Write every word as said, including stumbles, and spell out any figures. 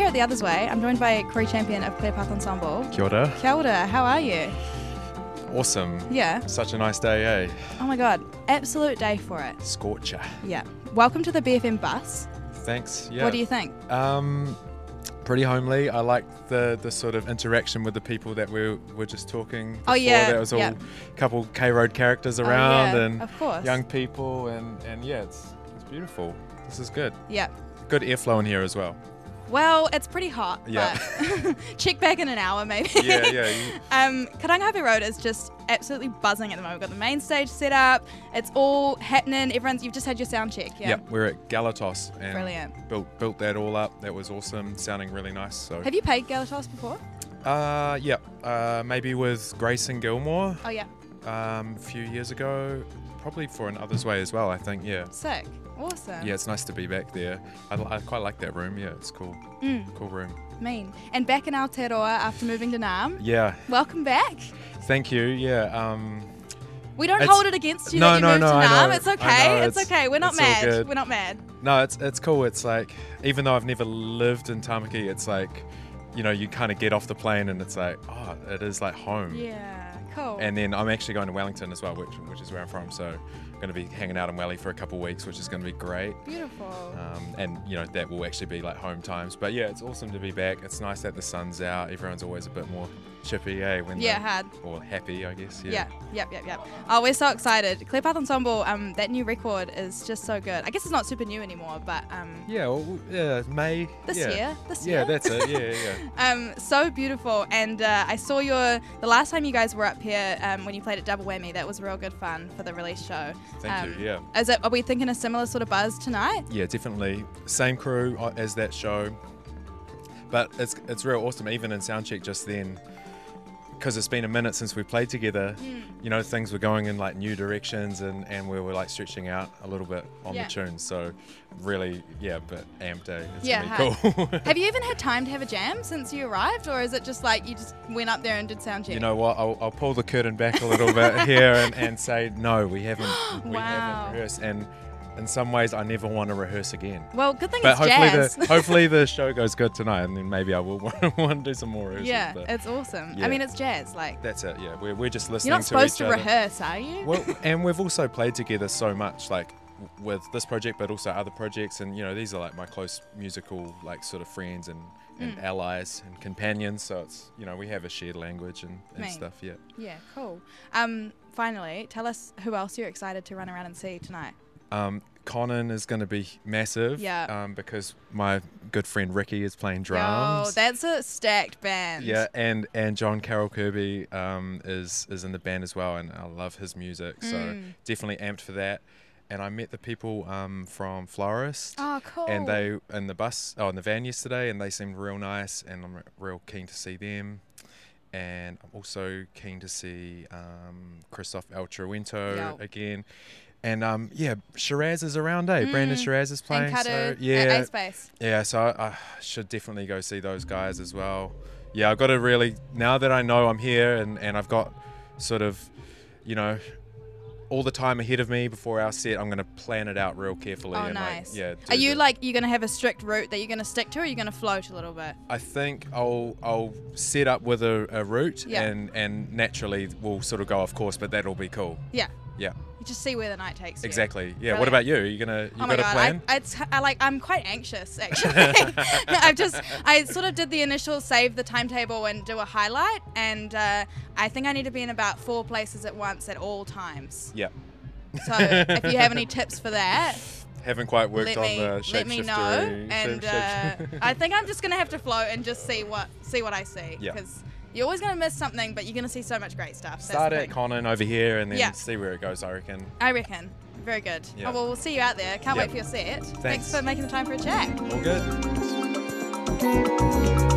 at The Others Way. I'm joined by Koori Champion of Clearpath Ensemble. Kia ora. Kia ora, how are you? Awesome. Yeah. Such a nice day, eh? Oh my god, absolute day for it. Scorcher. Yeah. Welcome to the B F M bus. Thanks. Yeah. What do you think? Um, pretty homely. I like the the sort of interaction with the people that we were just talking before. Oh, yeah. There was all Yeah. a couple K-Road characters around oh, yeah, and of course. young people and, and yeah, it's it's beautiful. This is good. Yeah. Good airflow in here as well. Well, it's pretty hot, Yeah. but check back in an hour maybe. Yeah, yeah. You, um, Karangahape Road is just absolutely buzzing at the moment. We've got the main stage set up. It's all happening. Everyone's. You've just had your sound check, yeah? yeah, we're at Galatos and Brilliant. built built that all up. That was awesome. Sounding really nice. So. Have you played Galatos before? Uh, yeah. Uh, maybe with Grayson Gilmore. Oh yeah. Um, a few years ago, probably for an Others Way as well, I think, yeah. Sick. Awesome. Yeah, it's nice to be back there. I, I quite like that room, yeah, it's cool. Mm. Cool room. Mean. And back in Aotearoa after moving to Naarm. Yeah, Welcome back. thank you, yeah. Um, We don't It's- hold it against you No, that you no, moved no, to I Naarm. know. It's I okay. know, It's, it's- okay. We're not it's all mad. good. We're not mad. no, it's it's cool. It's like, even though I've never lived in Tamaki, it's like, you know, you kind of get off the plane and it's like, oh, it is like home. Yeah. Cool. And then I'm actually going to Wellington as well, which which is where I'm from. So I'm going to be hanging out in Welly for a couple of weeks, which is going to be great. Beautiful. Um, and you know that will actually be like home times. But yeah, it's awesome to be back. It's nice that the sun's out. Everyone's always a bit more chippy, eh? When Yeah, they're- hard. or happy, I guess. Yeah. Yeah, yep, yep, yep. Oh, we're so excited. Clearpath Ensemble, um, that new record is just so good. I guess it's not super new anymore, but um, Yeah. Well, yeah. May. this yeah. year, this Yeah, year. that's it. Yeah, yeah. um, so beautiful. And uh, I saw your the last time you guys were up here um, when you played at Double Whammy. That was real good fun for the release show. Thank um, you. Yeah. Is it? Are we thinking a similar sort of buzz tonight? Yeah, definitely. Same crew uh, as that show, but it's it's real awesome. Even in soundcheck just then, because it's been a minute since we played together. Mm. You know, things were going in like new directions, and, and we were like stretching out a little bit on Yeah. the tunes. So really, yeah, but amped. Eh? It's Yeah, really cool. Have you even had time to have a jam since you arrived, or is it just like you just went up there and did sound check? You know what? I'll, I'll pull the curtain back a little bit here and, and say no, we haven't. We Wow. haven't rehearsed, and in some ways, I never want to rehearse again. well, good thing But it's hopefully, jazz. the hopefully the show goes good tonight, and then maybe I will want to, want to do some more rehearsals. yeah, but it's awesome. I yeah. mean, it's jazz. Like that's it. Yeah, we're we're just listening you're not to supposed each to other. rehearse, are you? Well, and we've also played together so much, like w- with this project, but also other projects, and you know, these are like my close musical, like sort of friends and, and Mm. allies and companions. So it's, you know, we have a shared language and, and Mate. stuff. Yeah. Yeah, cool. Um, finally, tell us who else you're excited to run around and see tonight. Um, Conan is going to be massive. Yeah. Um, because my good friend Ricky is playing Yo, drums. that's a stacked band. Yeah, and, and John Carroll Kirby um, is is in the band as well, and I love his music, so Mm. definitely amped for that. And I met the people um, from Florist, Oh, cool. and they in the bus, oh, in the van yesterday, and they seemed real nice, and I'm real keen to see them. And I'm also keen to see um, Christoph El Truento Yo. again. And um, yeah, Shiraz is around, eh? Brandon Mm. Shiraz is playing. and Kadu So, at yeah, A-Space. yeah, so I, I should definitely go see those guys as well. Yeah, I've got to really, now that I know I'm here and, and I've got sort of, you know, all the time ahead of me before our set, I'm going to plan it out real carefully. Oh, and nice. Like, yeah. Are do you the- like, you're going to have a strict route that you're going to stick to, or are you going to float a little bit? I think I'll I'll set up with a, a route Yeah. and, and naturally we'll sort of go off course, but that'll be cool. Yeah. Yeah, You just see where the night takes you. exactly. Yeah. Brilliant. What about you? Are you gonna you Oh my got a god, plan? I, it's, I like I'm quite anxious actually. No, I've just I sort of did the initial save the timetable and do a highlight, and uh, I think I need to be in about four places at once at all times. yeah. So if you have any tips for that, Haven't quite worked let on me the let me know. shapeshiftery- And uh, shape- I think I'm just gonna have to float and just see what see what I see, Yeah. because you're always gonna miss something, but you're gonna see so much great stuff. That's Start the at thing. Conan over here and then Yeah. see where it goes, I reckon. I reckon. Very good. Yeah. Oh, well, we'll see you out there. Can't Yeah. wait for your set. Thanks. Thanks for making the time for a chat. All good.